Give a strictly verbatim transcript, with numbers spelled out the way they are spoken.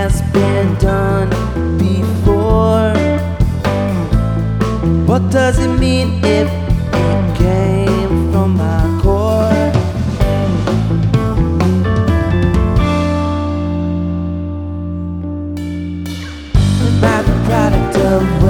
has been done before. What does it mean if it came from my core? Am I the product of